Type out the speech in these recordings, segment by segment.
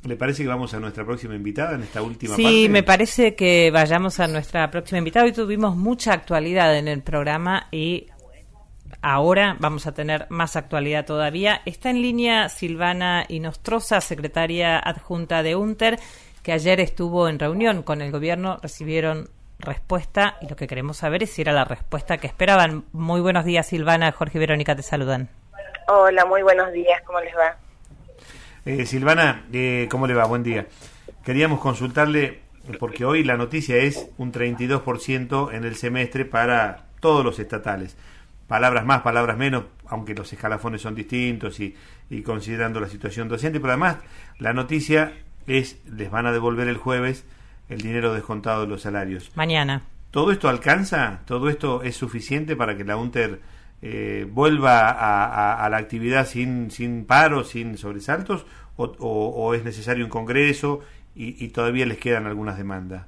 ¿Le parece que vamos a nuestra próxima invitada en esta última parte? Sí, me parece que vayamos a nuestra próxima invitada. Hoy tuvimos mucha actualidad en el programa y ahora vamos a tener más actualidad todavía. Está en línea Silvana Inostroza, secretaria adjunta de UNTER, que ayer estuvo en reunión con el gobierno, recibieron respuesta y lo que queremos saber es si era la respuesta que esperaban. Muy buenos días, Silvana. Jorge y Verónica te saludan. Hola, muy buenos días. ¿Cómo les va? Silvana, ¿cómo le va? Buen día. Queríamos consultarle, porque hoy la noticia es un 32% en el semestre para todos los estatales. Palabras más, palabras menos, aunque los escalafones son distintos y considerando la situación docente, pero además la noticia es, les van a devolver el jueves el dinero descontado de los salarios. Mañana. ¿Todo esto alcanza? ¿Todo esto es suficiente para que la UNTER vuelva a la actividad sin paros, sin sobresaltos, o es necesario un congreso y todavía les quedan algunas demandas?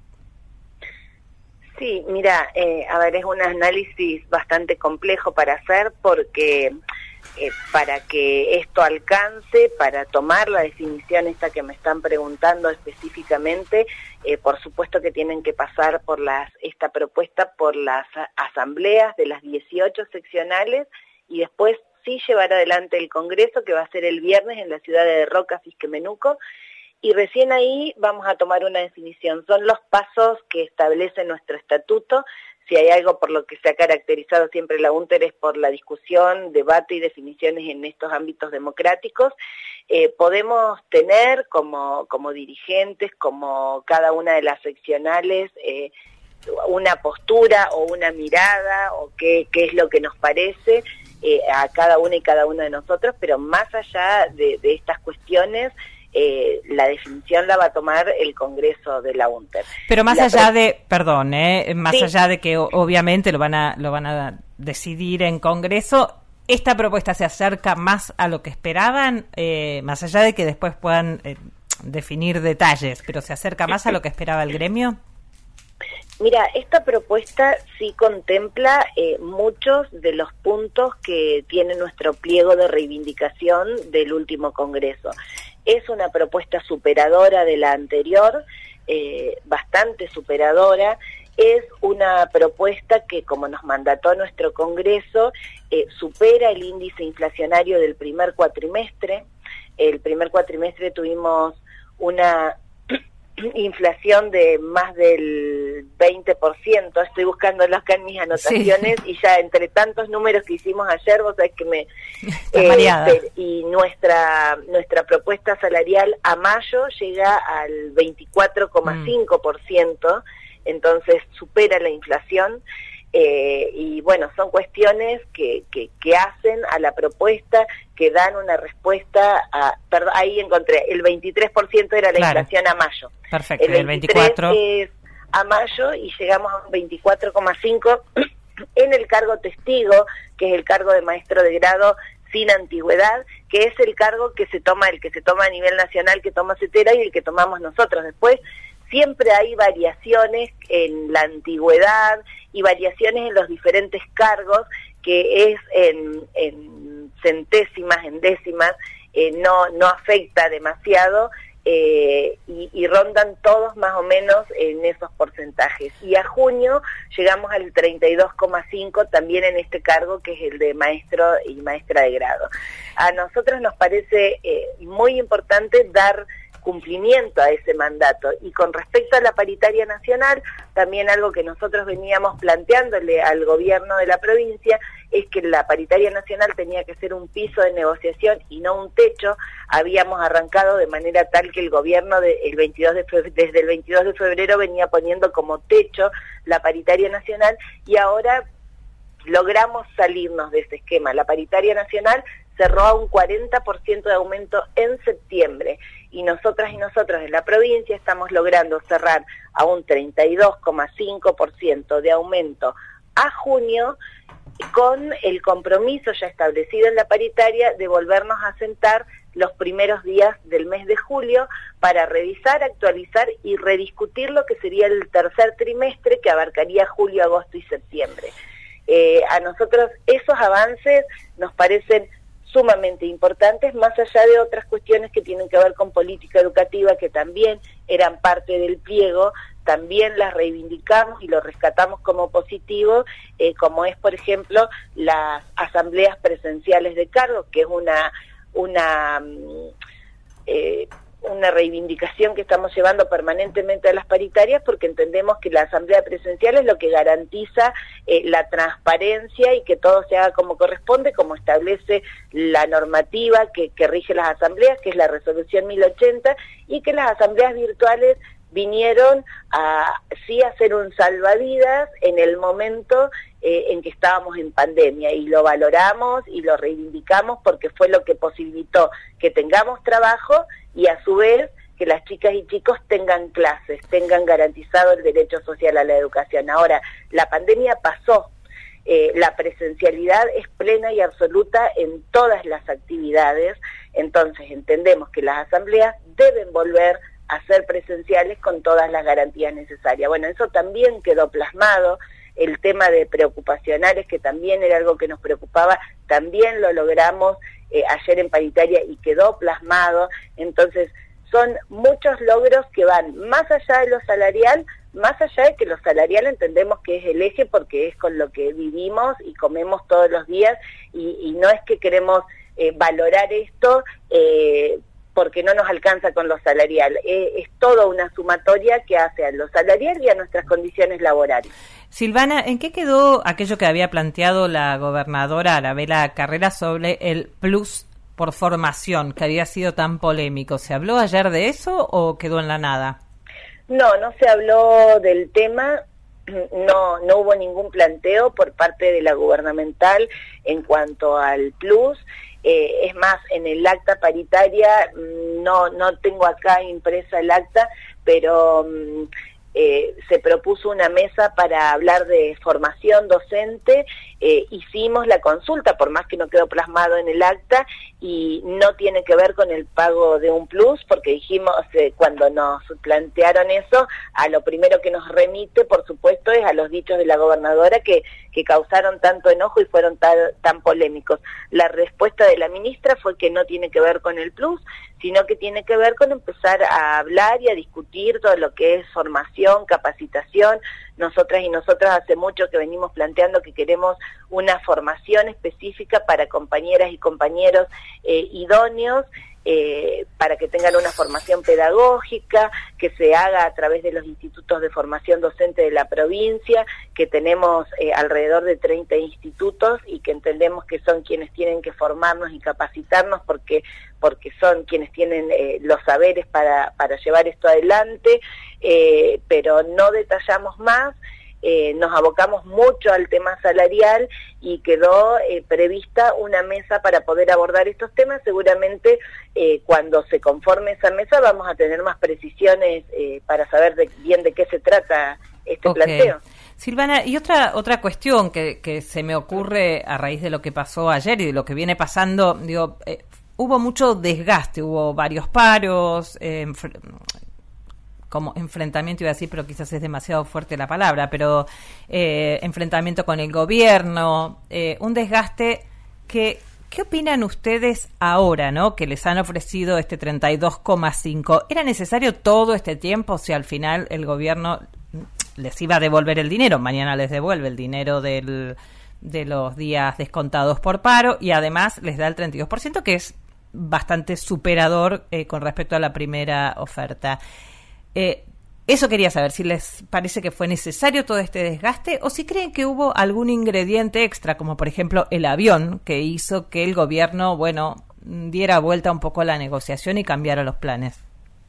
Sí, mira, a ver, es un análisis bastante complejo para hacer porque para que esto alcance, para tomar la definición esta que me están preguntando específicamente, por supuesto que tienen que pasar por esta propuesta por las asambleas de las 18 seccionales y después sí llevar adelante el congreso que va a ser el viernes en la ciudad de Roca, Fisquemenuco, y recién ahí vamos a tomar una definición. Son los pasos que establece nuestro estatuto. Si hay algo por lo que se ha caracterizado siempre la UNTER es por la discusión, debate y definiciones en estos ámbitos democráticos. Podemos tener como dirigentes, como cada una de las seccionales, una postura o una mirada o qué es lo que nos parece a cada una y cada uno de nosotros, pero más allá de estas cuestiones, la definición la va a tomar el Congreso de la UNTER. Pero más allá de, perdón, más sí, allá de que obviamente lo van a decidir en Congreso, ¿esta propuesta se acerca más a lo que esperaban? Más allá de que después puedan definir detalles, pero ¿se acerca más a lo que esperaba el gremio? Mira, esta propuesta sí contempla muchos de los puntos que tiene nuestro pliego de reivindicación del último Congreso. Es una propuesta superadora de la anterior, bastante superadora. Es una propuesta que, como nos mandató nuestro Congreso, supera el índice inflacionario del primer cuatrimestre. El primer cuatrimestre tuvimos una inflación de más del 20%, estoy buscándolo acá en mis anotaciones, sí. Y ya entre tantos números que hicimos ayer, vos sabés que me... y nuestra propuesta salarial a mayo llega al 24,5%, entonces supera la inflación. Y bueno, son cuestiones que hacen a la propuesta, que dan una respuesta perdón, ahí encontré, el 23% era la inflación a mayo. Perfecto, el 24 es a mayo y llegamos a un 24,5% en el cargo testigo, que es el cargo de maestro de grado sin antigüedad, que es el cargo que se toma, el que se toma a nivel nacional, que toma CETERA y el que tomamos nosotros. Después siempre hay variaciones en la antigüedad y variaciones en los diferentes cargos, que es en centésimas, en décimas, no afecta demasiado y rondan todos más o menos en esos porcentajes. Y a junio llegamos al 32,5% también en este cargo, que es el de maestro y maestra de grado. A nosotros nos parece muy importante dar cumplimiento a ese mandato. Y con respecto a la paritaria nacional, también algo que nosotros veníamos planteándole al gobierno de la provincia es que la paritaria nacional tenía que ser un piso de negociación y no un techo. Habíamos arrancado de manera tal que el gobierno desde el 22 de febrero venía poniendo como techo la paritaria nacional y ahora logramos salirnos de ese esquema. La paritaria nacional cerró a un 40% de aumento en septiembre y nosotras y nosotros en la provincia estamos logrando cerrar a un 32,5% de aumento a junio, con el compromiso ya establecido en la paritaria de volvernos a sentar los primeros días del mes de julio para revisar, actualizar y rediscutir lo que sería el tercer trimestre, que abarcaría julio, agosto y septiembre. A nosotros esos avances nos parecen sumamente importantes, más allá de otras cuestiones que tienen que ver con política educativa, que también eran parte del pliego, también las reivindicamos y lo rescatamos como positivo, como es, por ejemplo, las asambleas presenciales de cargos, que es una reivindicación que estamos llevando permanentemente a las paritarias, porque entendemos que la asamblea presencial es lo que garantiza la transparencia y que todo se haga como corresponde, como establece la normativa que rige las asambleas, que es la resolución 1080, y que las asambleas virtuales vinieron a sí hacer un salvavidas en el momento en que estábamos en pandemia, y lo valoramos y lo reivindicamos porque fue lo que posibilitó que tengamos trabajo y a su vez que las chicas y chicos tengan clases, tengan garantizado el derecho social a la educación. Ahora, la pandemia pasó, la presencialidad es plena y absoluta en todas las actividades, entonces entendemos que las asambleas deben volver a ser presenciales con todas las garantías necesarias. Bueno, eso también quedó plasmado. El tema de preocupacionales, que también era algo que nos preocupaba, también lo logramos ayer en paritaria y quedó plasmado. Entonces, son muchos logros que van más allá de lo salarial, más allá de que lo salarial entendemos que es el eje porque es con lo que vivimos y comemos todos los días, y no es que queremos valorar esto porque no nos alcanza con lo salarial, es toda una sumatoria que hace a lo salarial y a nuestras condiciones laborales. Silvana, ¿en qué quedó aquello que había planteado la gobernadora Arabella Carrera sobre el plus por formación, que había sido tan polémico? ¿Se habló ayer de eso o quedó en la nada? No se habló del tema, no hubo ningún planteo por parte de la gubernamental en cuanto al plus. Es más, en el acta paritaria, no tengo acá impresa el acta, pero se propuso una mesa para hablar de formación docente, hicimos la consulta, por más que no quedó plasmado en el acta, y no tiene que ver con el pago de un plus, porque dijimos, cuando nos plantearon eso, a lo primero que nos remite, por supuesto, es a los dichos de la gobernadora que causaron tanto enojo y fueron tan polémicos. La respuesta de la ministra fue que no tiene que ver con el plus, sino que tiene que ver con empezar a hablar y a discutir todo lo que es formación, capacitación. Nosotras y nosotras hace mucho que venimos planteando que queremos una formación específica para compañeras y compañeros idóneos, para que tengan una formación pedagógica, que se haga a través de los institutos de formación docente de la provincia, que tenemos alrededor de 30 institutos y que entendemos que son quienes tienen que formarnos y capacitarnos porque son quienes tienen los saberes para llevar esto adelante, pero no detallamos más. Nos abocamos mucho al tema salarial y quedó prevista una mesa para poder abordar estos temas. Seguramente cuando se conforme esa mesa vamos a tener más precisiones para saber bien de qué se trata este planteo. Silvana, y otra cuestión que se me ocurre a raíz de lo que pasó ayer y de lo que viene pasando, hubo mucho desgaste, hubo varios paros, como enfrentamiento, iba a decir, pero quizás es demasiado fuerte la palabra, pero enfrentamiento con el gobierno, un desgaste que... ¿Qué opinan ustedes ahora, no? Que les han ofrecido este 32,5. ¿Era necesario todo este tiempo si al final el gobierno les iba a devolver el dinero? Mañana les devuelve el dinero de los días descontados por paro y además les da el 32%, que es bastante superador con respecto a la primera oferta. Eso quería saber, si les parece que fue necesario todo este desgaste o si creen que hubo algún ingrediente extra, como por ejemplo el avión, que hizo que el gobierno, diera vuelta un poco a la negociación y cambiara los planes.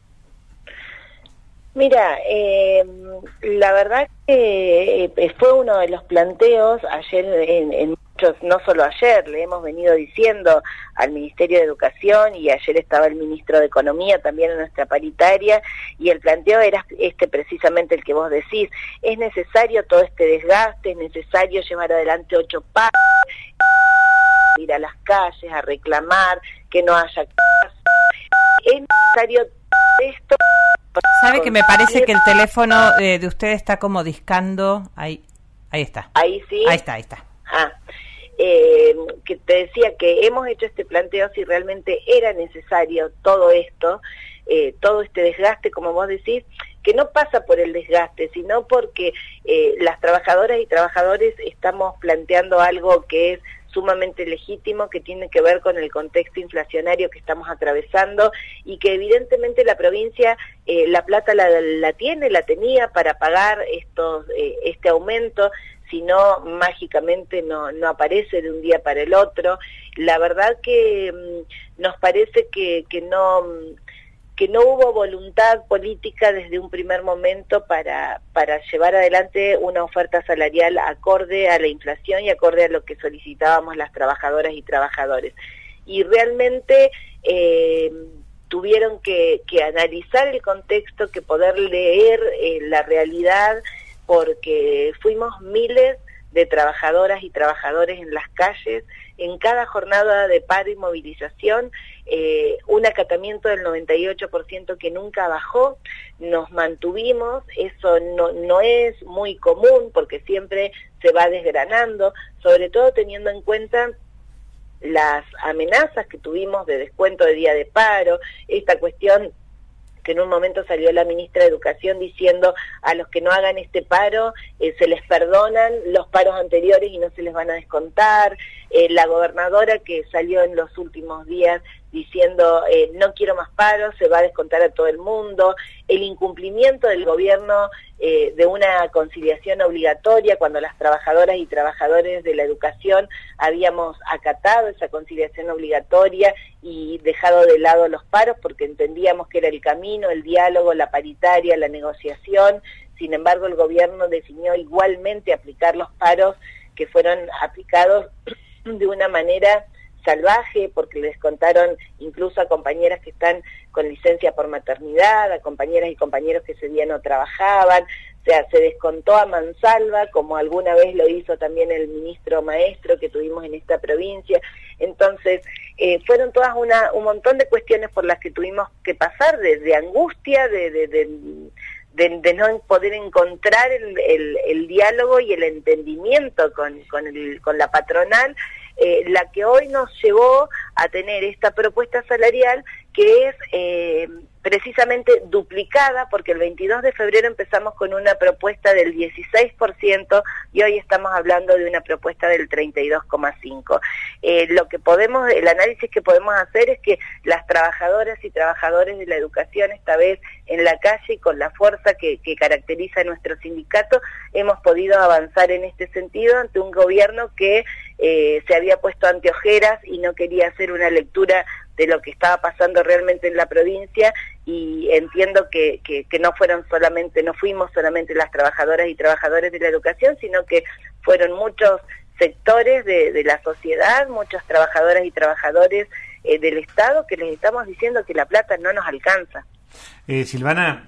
Mira, la verdad que fue uno de los planteos ayer en muchos, no solo ayer, le hemos venido diciendo al Ministerio de Educación y ayer estaba el Ministro de Economía también en nuestra paritaria y el planteo era precisamente el que vos decís, es necesario todo este desgaste, es necesario llevar adelante 8 pasos, ir a las calles a reclamar que no haya casos, es necesario esto. ¿Sabe que me parece que el teléfono de usted está como discando? Ahí está. Ahí sí. Ahí está. que te decía que hemos hecho este planteo si realmente era necesario todo esto, todo este desgaste, como vos decís, que no pasa por el desgaste, sino porque las trabajadoras y trabajadores estamos planteando algo que es sumamente legítimo, que tiene que ver con el contexto inflacionario que estamos atravesando y que evidentemente la provincia la plata la tenía para pagar este aumento, si no mágicamente no aparece de un día para el otro. La verdad que nos parece que no hubo voluntad política desde un primer momento para llevar adelante una oferta salarial acorde a la inflación y acorde a lo que solicitábamos las trabajadoras y trabajadores. Y realmente tuvieron que analizar el contexto, que poder leer la realidad, porque fuimos miles de trabajadoras y trabajadores en las calles, en cada jornada de paro y movilización, un acatamiento del 98% que nunca bajó, nos mantuvimos, eso no es muy común porque siempre se va desgranando, sobre todo teniendo en cuenta las amenazas que tuvimos de descuento de día de paro, esta cuestión que en un momento salió la ministra de Educación diciendo a los que no hagan este paro se les perdonan los paros anteriores y no se les van a descontar, la gobernadora que salió en los últimos días diciendo no quiero más paros, se va a descontar a todo el mundo, el incumplimiento del gobierno de una conciliación obligatoria cuando las trabajadoras y trabajadores de la educación habíamos acatado esa conciliación obligatoria y dejado de lado los paros porque entendíamos que era el camino, el diálogo, la paritaria, la negociación. Sin embargo, el gobierno definió igualmente aplicar los paros que fueron aplicados de una manera salvaje, porque les contaron incluso a compañeras que están con licencia por maternidad, a compañeras y compañeros que ese día no trabajaban, o sea, se descontó a mansalva, como alguna vez lo hizo también el ministro Maestro que tuvimos en esta provincia. Entonces, fueron todas un montón de cuestiones por las que tuvimos que pasar, de angustia, de no poder encontrar el diálogo y el entendimiento con la patronal, la que hoy nos llevó a tener esta propuesta salarial que es precisamente duplicada, porque el 22 de febrero empezamos con una propuesta del 16% y hoy estamos hablando de una propuesta del 32,5%. El análisis que podemos hacer es que las trabajadoras y trabajadores de la educación, esta vez en la calle y con la fuerza que caracteriza a nuestro sindicato, hemos podido avanzar en este sentido ante un gobierno que se había puesto anteojeras y no quería hacer una lectura de lo que estaba pasando realmente en la provincia, y entiendo que no fuimos solamente las trabajadoras y trabajadores de la educación, sino que fueron muchos sectores de la sociedad, muchas trabajadoras y trabajadores del Estado, que les estamos diciendo que la plata no nos alcanza. Silvana,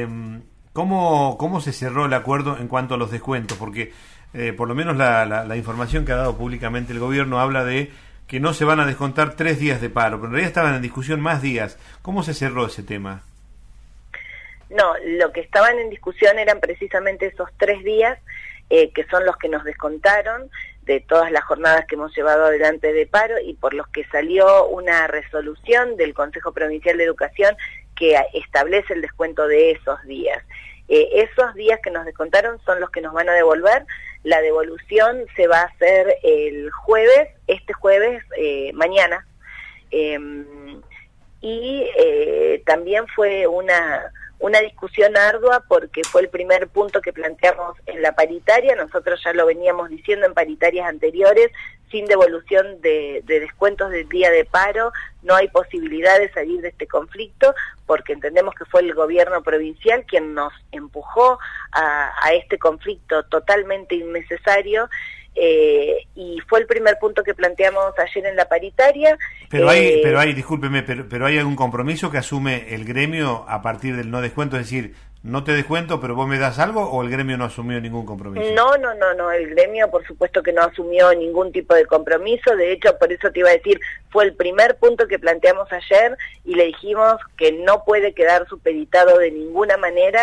¿cómo se cerró el acuerdo en cuanto a los descuentos? Porque por lo menos la información que ha dado públicamente el gobierno habla de que no se van a descontar 3 días de paro, pero en realidad estaban en discusión más días. ¿Cómo se cerró ese tema? No, lo que estaban en discusión eran precisamente esos 3 días, que son los que nos descontaron de todas las jornadas que hemos llevado adelante de paro y por los que salió una resolución del Consejo Provincial de Educación que establece el descuento de esos días. Esos días que nos descontaron son los que nos van a devolver. La devolución se va a hacer el jueves, mañana. También fue una discusión ardua porque fue el primer punto que planteamos en la paritaria. Nosotros ya lo veníamos diciendo en paritarias anteriores, sin devolución de descuentos del día de paro no hay posibilidad de salir de este conflicto, porque entendemos que fue el gobierno provincial quien nos empujó a este conflicto totalmente innecesario, y fue el primer punto que planteamos ayer en la paritaria. Pero discúlpeme, pero ¿hay algún compromiso que asume el gremio a partir del no descuento? Es decir, no te descuento, pero vos me das algo, ¿o el gremio no asumió ningún compromiso? No, el gremio por supuesto que no asumió ningún tipo de compromiso. De hecho, por eso te iba a decir, fue el primer punto que planteamos ayer y le dijimos que no puede quedar supeditado de ninguna manera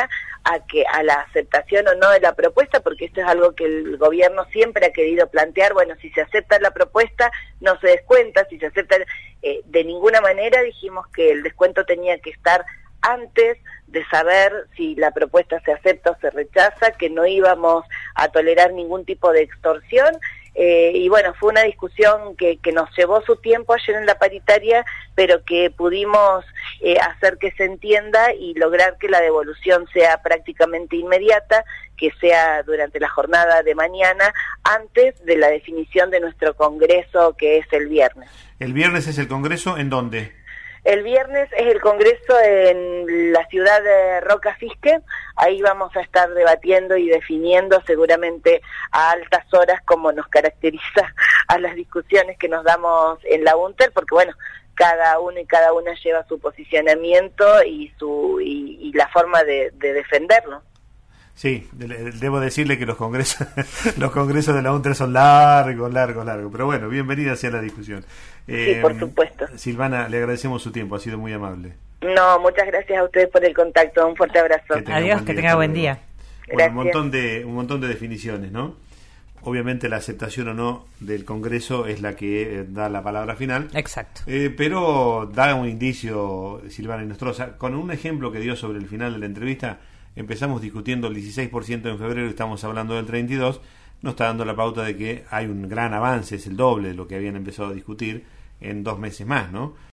a la aceptación o no de la propuesta, porque esto es algo que el gobierno siempre ha querido plantear. Bueno, si se acepta la propuesta no se descuenta, si se acepta de ninguna manera. Dijimos que el descuento tenía que estar antes de saber si la propuesta se acepta o se rechaza, que no íbamos a tolerar ningún tipo de extorsión. Y bueno, fue una discusión que nos llevó su tiempo ayer en la paritaria, pero que pudimos hacer que se entienda y lograr que la devolución sea prácticamente inmediata, que sea durante la jornada de mañana, antes de la definición de nuestro congreso, que es el viernes. ¿El viernes es el congreso en dónde? El viernes es el congreso en la ciudad de Roca Fisque. Ahí vamos a estar debatiendo y definiendo seguramente a altas horas, como nos caracteriza a las discusiones que nos damos en la UNTER, porque bueno, cada uno y cada una lleva su posicionamiento y la forma de defenderlo. Sí, debo decirle que los congresos de la UNTER son largos, pero bueno, bienvenida sea la discusión. Sí, por supuesto. Silvana, le agradecemos su tiempo, ha sido muy amable. No, muchas gracias a ustedes por el contacto, un fuerte abrazo. Adiós, que tenga buen día. Bueno, un montón de definiciones, ¿no? Obviamente la aceptación o no del Congreso es la que da la palabra final. Exacto. Pero da un indicio, Silvana Inostroza, con un ejemplo que dio sobre el final de la entrevista. Empezamos discutiendo el 16% en febrero y estamos hablando del 32%, nos está dando la pauta de que hay un gran avance, es el doble de lo que habían empezado a discutir en 2 meses más, ¿no?